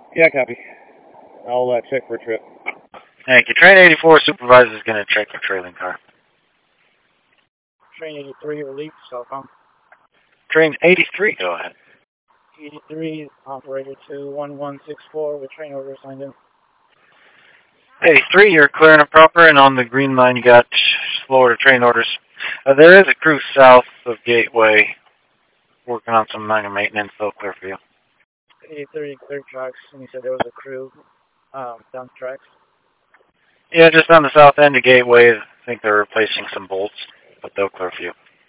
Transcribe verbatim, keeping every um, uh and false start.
Yeah, copy. I'll uh, check for a trip. Thank you. Train eighty-four supervisor is going to check the trailing car. Train eighty-three, relief, Southbound. Train eighty-three, go ahead. eighty-three, operator two one one six four with train order assigned in. eighty-three, you're clear and proper, and on the green line you got Florida train orders. Uh, there is a crew south of Gateway working on some minor maintenance. They'll clear for you. eighty-three, clear tracks, and you said there was a crew um, down the tracks? Yeah, just on the south end of Gateway. I think they're replacing some bolts, but they'll clear for you.